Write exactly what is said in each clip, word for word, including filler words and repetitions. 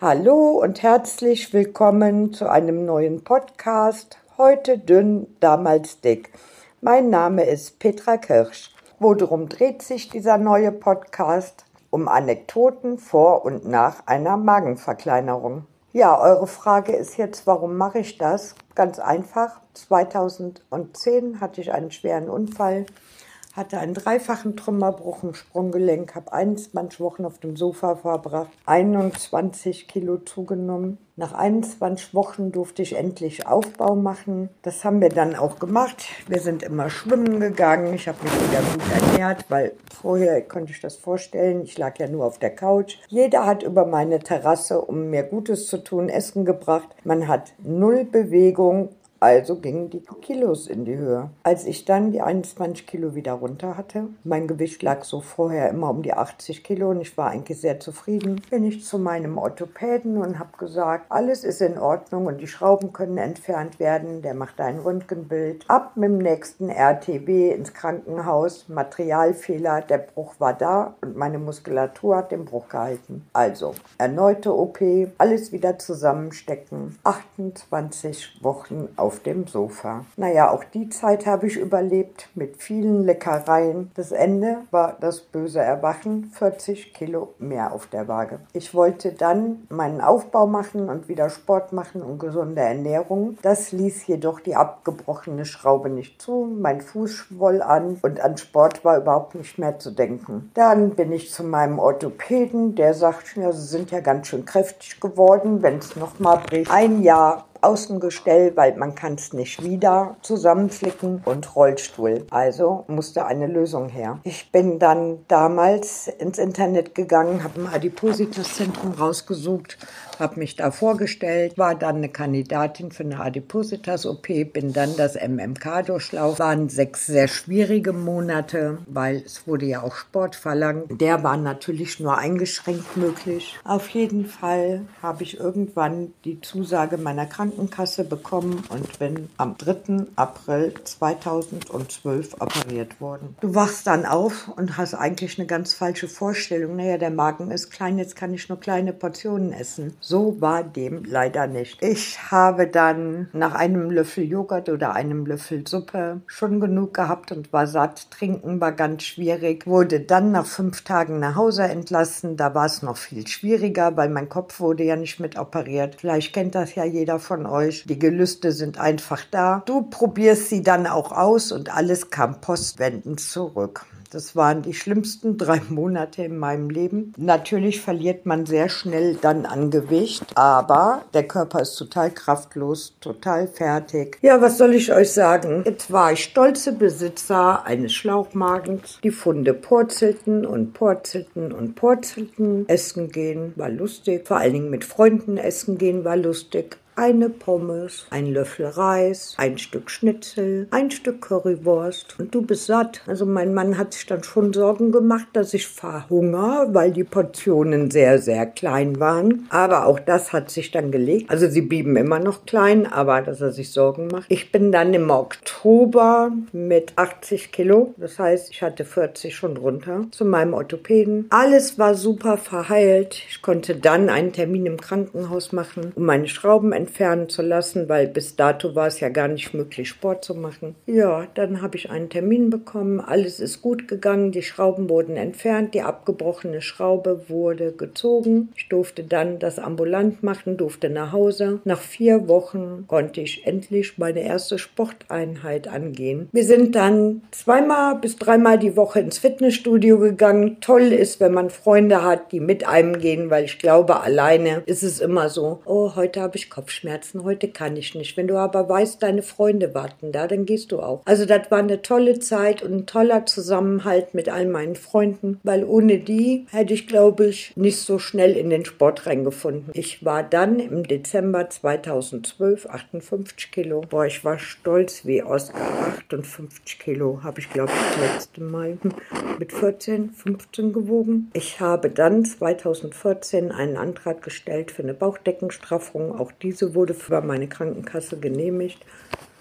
Hallo und herzlich willkommen zu einem neuen Podcast. Heute dünn, damals dick. Mein Name ist Petra Kirsch. Worum dreht sich dieser neue Podcast? Um Anekdoten vor und nach einer Magenverkleinerung. Ja, eure Frage ist jetzt, warum mache ich das? Ganz einfach. zweitausendzehn hatte ich einen schweren Unfall, hatte einen dreifachen Trümmerbruch im Sprunggelenk, habe einundzwanzig Wochen auf dem Sofa verbracht, einundzwanzig Kilo zugenommen. Nach einundzwanzig Wochen durfte ich endlich Aufbau machen. Das haben wir dann auch gemacht. Wir sind immer schwimmen gegangen. Ich habe mich wieder gut ernährt, weil vorher konnte ich das vorstellen, ich lag ja nur auf der Couch. Jeder hat über meine Terrasse, um mir Gutes zu tun, Essen gebracht. Man hat null Bewegung. Also gingen die Kilos in die Höhe. Als ich dann die einundzwanzig Kilo wieder runter hatte, mein Gewicht lag so vorher immer um die achtzig Kilo und ich war eigentlich sehr zufrieden, bin ich zu meinem Orthopäden und habe gesagt, alles ist in Ordnung und die Schrauben können entfernt werden, der macht ein Röntgenbild. Ab mit dem nächsten R T B ins Krankenhaus, Materialfehler, der Bruch war da und meine Muskulatur hat den Bruch gehalten. Also, erneute O P, alles wieder zusammenstecken, achtundzwanzig Wochen auf auf dem Sofa. Naja, auch die Zeit habe ich überlebt mit vielen Leckereien. Das Ende war das böse Erwachen, vierzig Kilo mehr auf der Waage. Ich wollte dann meinen Aufbau machen und wieder Sport machen und gesunde Ernährung. Das ließ jedoch die abgebrochene Schraube nicht zu. Mein Fuß schwoll an und an Sport war überhaupt nicht mehr zu denken. Dann bin ich zu meinem Orthopäden, der sagt, ja, Sie sind ja ganz schön kräftig geworden, wenn es nochmal bricht. Ein Jahr Außengestell, weil man kann es nicht wieder zusammenflicken und Rollstuhl. Also musste eine Lösung her. Ich bin dann damals ins Internet gegangen, habe ein Adipositas-Zentrum rausgesucht, habe mich da vorgestellt, war dann eine Kandidatin für eine Adipositas-O P, bin dann das M M K durchlaufen. Waren sechs sehr schwierige Monate, weil es wurde ja auch Sport verlangt. Der war natürlich nur eingeschränkt möglich. Auf jeden Fall habe ich irgendwann die Zusage meiner Krankenkasse bekommen und bin am dritten April zweitausendzwölf operiert worden. Du wachst dann auf und hast eigentlich eine ganz falsche Vorstellung. Naja, der Magen ist klein, jetzt kann ich nur kleine Portionen essen. So war dem leider nicht. Ich habe dann nach einem Löffel Joghurt oder einem Löffel Suppe schon genug gehabt und war satt. Trinken war ganz schwierig. Wurde dann nach fünf Tagen nach Hause entlassen. Da war es noch viel schwieriger, weil mein Kopf wurde ja nicht mit operiert. Vielleicht kennt das ja jeder von euch. Die Gelüste sind einfach da. Du probierst sie dann auch aus und alles kam postwendend zurück. Das waren die schlimmsten drei Monate in meinem Leben. Natürlich verliert man sehr schnell dann an Gewicht, aber der Körper ist total kraftlos, total fertig. Ja, was soll ich euch sagen? Jetzt war ich stolze Besitzer eines Schlauchmagens. Die Funde purzelten und purzelten und purzelten. Essen gehen war lustig, vor allen Dingen mit Freunden essen gehen war lustig. Eine Pommes, ein Löffel Reis, ein Stück Schnitzel, ein Stück Currywurst und du bist satt. Also mein Mann hat sich dann schon Sorgen gemacht, dass ich verhungere, weil die Portionen sehr, sehr klein waren. Aber auch das hat sich dann gelegt. Also sie blieben immer noch klein, aber dass er sich Sorgen macht. Ich bin dann im Oktober mit achtzig Kilo, das heißt, ich hatte vierzig schon runter, zu meinem Orthopäden. Alles war super verheilt. Ich konnte dann einen Termin im Krankenhaus machen, um meine Schrauben entfernen zu lassen, weil bis dato war es ja gar nicht möglich, Sport zu machen. Ja, dann habe ich einen Termin bekommen, alles ist gut gegangen, die Schrauben wurden entfernt, die abgebrochene Schraube wurde gezogen. Ich durfte dann das ambulant machen, durfte nach Hause. Nach vier Wochen konnte ich endlich meine erste Sporteinheit angehen. Wir sind dann zweimal bis dreimal die Woche ins Fitnessstudio gegangen. Toll ist, wenn man Freunde hat, die mit einem gehen, weil ich glaube, alleine ist es immer so, oh, heute habe ich Kopfschmerzen. Schmerzen, heute kann ich nicht. Wenn du aber weißt, deine Freunde warten da, dann gehst du auch. Also das war eine tolle Zeit und ein toller Zusammenhalt mit all meinen Freunden, weil ohne die hätte ich, glaube ich, nicht so schnell in den Sport reingefunden. Ich war dann im Dezember zweitausendzwölf achtundfünfzig Kilo. Boah, ich war stolz wie Oscar. achtundfünfzig Kilo habe ich, glaube ich, das letzte Mal mit vierzehn, fünfzehn gewogen. Ich habe dann zweitausendvierzehn einen Antrag gestellt für eine Bauchdeckenstraffung. Auch diese wurde für meine Krankenkasse genehmigt.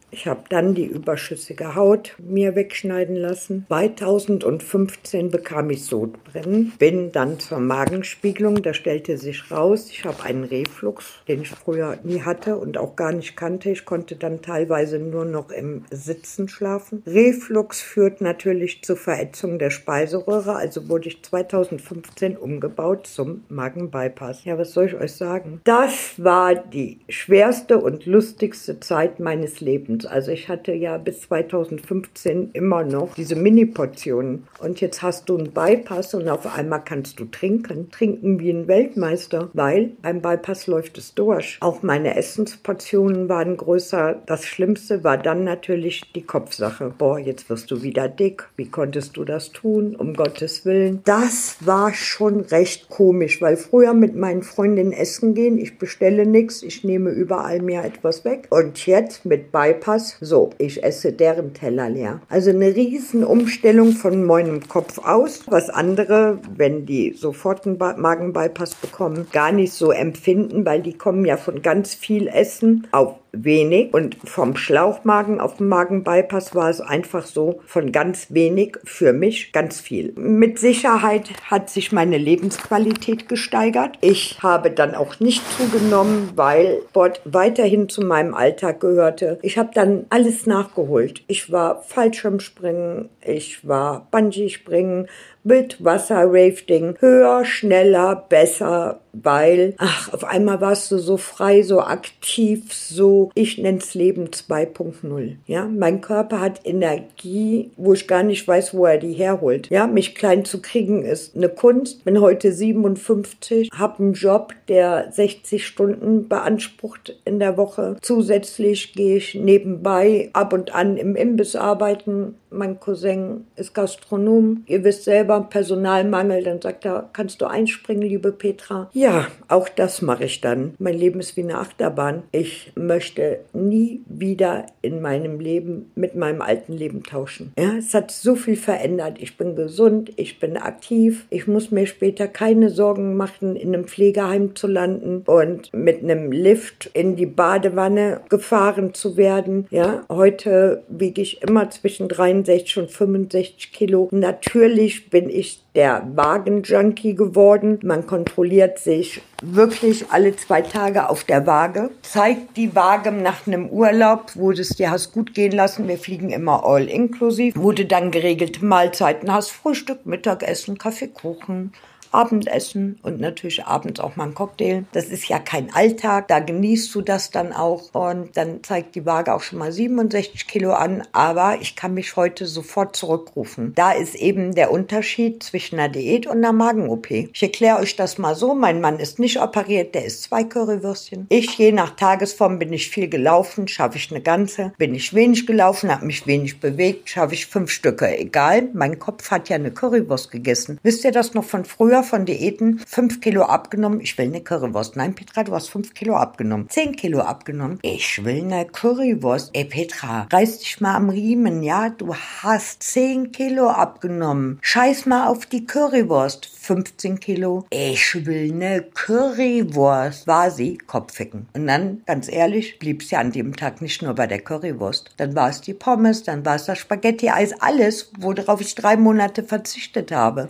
Ich habe dann die überschüssige Haut mir wegschneiden lassen. zweitausendfünfzehn bekam ich Sodbrennen, bin dann zur Magenspiegelung, da stellte sich raus, ich habe einen Reflux, den ich früher nie hatte und auch gar nicht kannte. Ich konnte dann teilweise nur noch im Sitzen schlafen. Reflux führt natürlich zur Verätzung der Speiseröhre, also wurde ich zweitausendfünfzehn umgebaut zum Magenbypass. Ja, was soll ich euch sagen? Das war die schwerste und lustigste Zeit meines Lebens. Also ich hatte ja bis zweitausendfünfzehn immer noch diese Mini-Portionen. Und jetzt hast du einen Bypass und auf einmal kannst du trinken. Trinken wie ein Weltmeister, weil beim Bypass läuft es durch. Auch meine Essensportionen waren größer. Das Schlimmste war dann natürlich die Kopfsache. Boah, jetzt wirst du wieder dick. Wie konntest du das tun? Um Gottes Willen. Das war schon recht komisch, weil früher mit meinen Freundinnen essen gehen, ich bestelle nichts, ich nehme überall mir etwas weg. Und jetzt mit Bypass, so, ich esse deren Teller leer. Also eine riesen Umstellung von meinem Kopf aus, was andere, wenn die sofort einen Magenbypass bekommen, gar nicht so empfinden, weil die kommen ja von ganz viel Essen auf wenig und vom Schlauchmagen auf den Magenbypass war es einfach so von ganz wenig für mich ganz viel. Mit Sicherheit hat sich meine Lebensqualität gesteigert. Ich habe dann auch nicht zugenommen, weil Sport weiterhin zu meinem Alltag gehörte. Ich habe dann alles nachgeholt. Ich war Fallschirmspringen, ich war Bungee-Springen, Wildwasser-Rafting, höher, schneller, besser, weil, ach, auf einmal warst du so frei, so aktiv, so, ich nenn's Leben zwei Punkt null, ja, mein Körper hat Energie, wo ich gar nicht weiß, wo er die herholt, ja, mich klein zu kriegen ist eine Kunst, bin heute siebenundfünfzig, habe einen Job, der sechzig Stunden beansprucht in der Woche, zusätzlich gehe ich nebenbei ab und an im Imbiss arbeiten, mein Cousin ist Gastronom, ihr wisst selber, Personalmangel, dann sagt er, kannst du einspringen, liebe Petra? Ja, auch das mache ich dann. Mein Leben ist wie eine Achterbahn. Ich möchte nie wieder in meinem Leben mit meinem alten Leben tauschen. Ja, es hat so viel verändert. Ich bin gesund, ich bin aktiv. Ich muss mir später keine Sorgen machen, in einem Pflegeheim zu landen und mit einem Lift in die Badewanne gefahren zu werden. Ja, heute wiege ich immer zwischen dreiundsechzig und fünfundsechzig Kilo. Natürlich bin ich der Wagenjunkie geworden. Man kontrolliert sich wirklich alle zwei Tage auf der Waage. Zeigt die Waage nach einem Urlaub, wo du es dir hast gut gehen lassen. Wir fliegen immer all inklusiv. Wo du dann geregelte Mahlzeiten hast. Frühstück, Mittagessen, Kaffee, Kuchen. Abendessen und natürlich abends auch mal ein Cocktail. Das ist ja kein Alltag, da genießt du das dann auch und dann zeigt die Waage auch schon mal siebenundsechzig Kilo an, aber ich kann mich heute sofort zurückrufen. Da ist eben der Unterschied zwischen einer Diät und einer Magen-O P. Ich erkläre euch das mal so, mein Mann ist nicht operiert, der isst zwei Currywürstchen. Ich, je nach Tagesform, bin ich viel gelaufen, schaffe ich eine ganze. Bin ich wenig gelaufen, habe mich wenig bewegt, schaffe ich fünf Stücke. Egal, mein Kopf hat ja eine Currywurst gegessen. Wisst ihr das noch von früher? Von Diäten, fünf Kilo abgenommen, ich will eine Currywurst. Nein, Petra, du hast fünf Kilo abgenommen. zehn Kilo abgenommen, ich will eine Currywurst. Ey, Petra, reiß dich mal am Riemen, ja? Du hast zehn Kilo abgenommen. Scheiß mal auf die Currywurst. fünfzehn Kilo, ich will eine Currywurst. War sie, Kopfficken. Und dann, ganz ehrlich, blieb es ja an dem Tag nicht nur bei der Currywurst. Dann war es die Pommes, dann war es das Spaghetti-Eis, alles, worauf ich drei Monate verzichtet habe.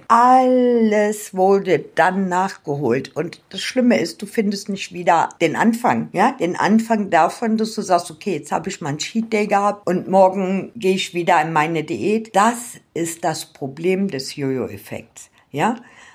Alles wurde dann nachgeholt. Und das Schlimme ist, du findest nicht wieder den Anfang, ja? Den Anfang davon, dass du sagst, okay, jetzt habe ich mal einen Cheat Day gehabt und morgen gehe ich wieder in meine Diät. Das ist das Problem des Jojo-Effekts, ja?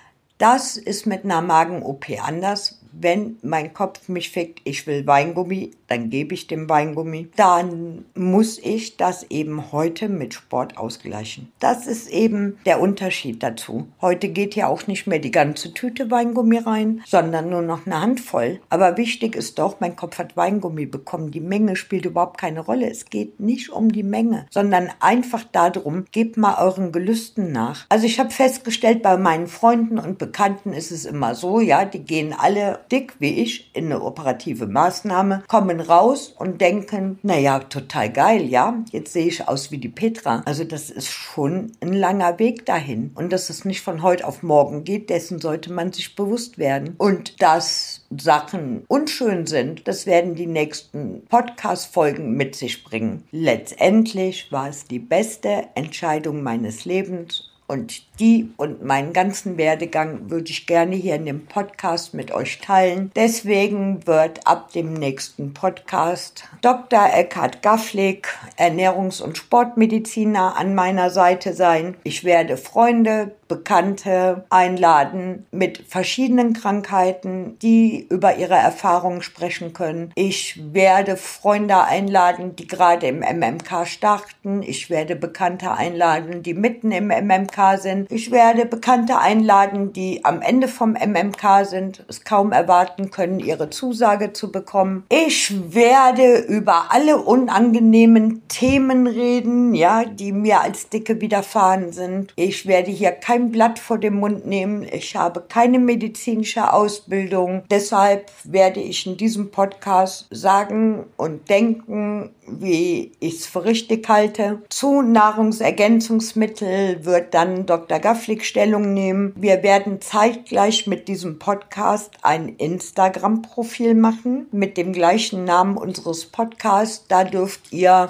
Das ist mit einer Magen-O P anders. Wenn mein Kopf mich fickt, ich will Weingummi, dann gebe ich dem Weingummi. Dann muss ich das eben heute mit Sport ausgleichen. Das ist eben der Unterschied dazu. Heute geht ja auch nicht mehr die ganze Tüte Weingummi rein, sondern nur noch eine Handvoll. Aber wichtig ist doch, mein Kopf hat Weingummi bekommen. Die Menge spielt überhaupt keine Rolle. Es geht nicht um die Menge, sondern einfach darum, gebt mal euren Gelüsten nach. Also ich habe festgestellt, bei meinen Freunden und Bekannten ist es immer so, ja, die gehen alle dick wie ich in eine operative Maßnahme, kommen raus und denken, naja, total geil, ja, jetzt sehe ich aus wie die Petra. Also das ist schon ein langer Weg dahin. Und dass es nicht von heute auf morgen geht, dessen sollte man sich bewusst werden. Und dass Sachen unschön sind, das werden die nächsten Podcast-Folgen mit sich bringen. Letztendlich war es die beste Entscheidung meines Lebens. Und die und meinen ganzen Werdegang würde ich gerne hier in dem Podcast mit euch teilen. Deswegen wird ab dem nächsten Podcast Doktor Eckhard Gafflik, Ernährungs- und Sportmediziner, an meiner Seite sein. Ich werde Freunde, Bekannte einladen mit verschiedenen Krankheiten, die über ihre Erfahrungen sprechen können. Ich werde Freunde einladen, die gerade im M M K starten. Ich werde Bekannte einladen, die mitten im M M K sind. Ich werde Bekannte einladen, die am Ende vom M M K sind, es kaum erwarten können, ihre Zusage zu bekommen. Ich werde über alle unangenehmen Themen reden, ja, die mir als Dicke widerfahren sind. Ich werde hier kein Blatt vor den Mund nehmen. Ich habe keine medizinische Ausbildung. Deshalb werde ich in diesem Podcast sagen und denken, wie ich es für richtig halte. Zu Nahrungsergänzungsmittel wird dann Doktor Gafflik Stellung nehmen. Wir werden zeitgleich mit diesem Podcast ein Instagram-Profil machen mit dem gleichen Namen unseres Podcasts. Da dürft ihr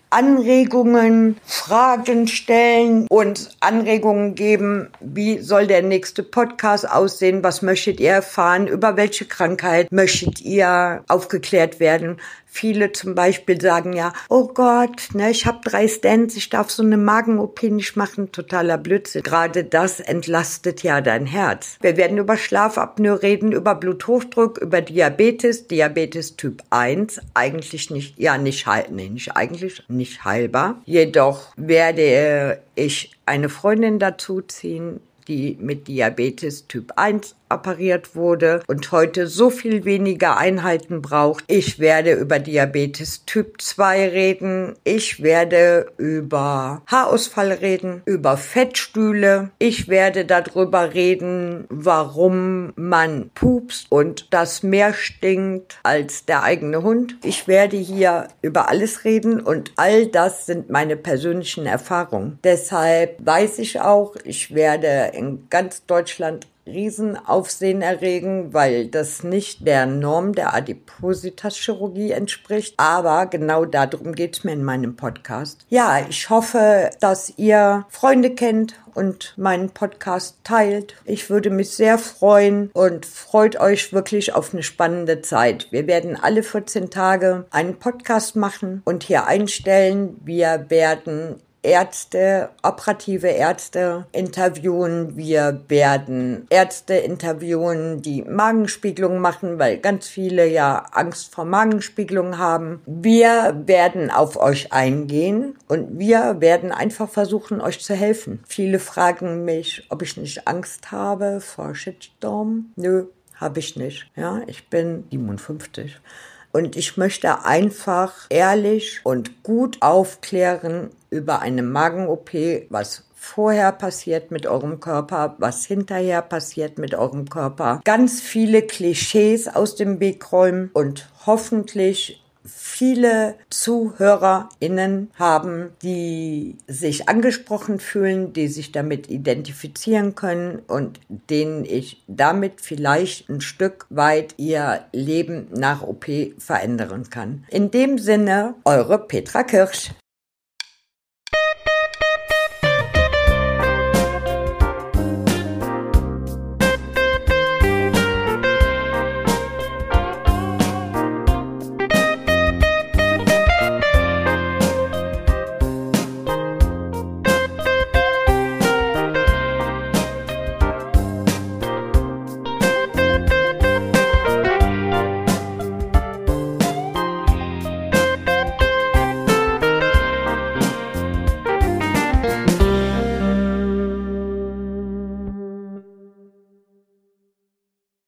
Anregungen, Fragen stellen und Anregungen geben, wie soll der nächste Podcast aussehen, was möchtet ihr erfahren, über welche Krankheit möchtet ihr aufgeklärt werden. Viele zum Beispiel sagen ja, oh Gott, ne, ich habe drei Stents, ich darf so eine Magen-O P nicht machen, totaler Blödsinn. Gerade das entlastet ja dein Herz. Wir werden über Schlafapnoe reden, über Bluthochdruck, über Diabetes, Diabetes Typ eins, eigentlich nicht, ja nicht heil, nee, nicht eigentlich, nicht heilbar. Jedoch werde ich eine Freundin dazu ziehen, die mit Diabetes Typ eins operiert wurde und heute so viel weniger Einheiten braucht. Ich werde über Diabetes Typ zwei reden. Ich werde über Haarausfall reden, über Fettstühle. Ich werde darüber reden, warum man pupst und das mehr stinkt als der eigene Hund. Ich werde hier über alles reden und all das sind meine persönlichen Erfahrungen. Deshalb weiß ich auch, ich werde in ganz Deutschland Riesenaufsehen erregen, weil das nicht der Norm der Adipositas-Chirurgie entspricht. Aber genau darum geht's mir in meinem Podcast. Ja, ich hoffe, dass ihr Freunde kennt und meinen Podcast teilt. Ich würde mich sehr freuen und freut euch wirklich auf eine spannende Zeit. Wir werden alle vierzehn Tage einen Podcast machen und hier einstellen. Wir werden Ärzte, operative Ärzte interviewen. Wir werden Ärzte interviewen, die Magenspiegelung machen, weil ganz viele ja Angst vor Magenspiegelung haben. Wir werden auf euch eingehen und wir werden einfach versuchen, euch zu helfen. Viele fragen mich, ob ich nicht Angst habe vor Shitstorm. Nö, habe ich nicht. Ja, ich bin siebenundfünfzig. Und ich möchte einfach ehrlich und gut aufklären über eine Magen-O P, was vorher passiert mit eurem Körper, was hinterher passiert mit eurem Körper. Ganz viele Klischees aus dem Weg räumen und hoffentlich viele ZuhörerInnen haben, die sich angesprochen fühlen, die sich damit identifizieren können und denen ich damit vielleicht ein Stück weit ihr Leben nach O P verändern kann. In dem Sinne, eure Petra Kirsch.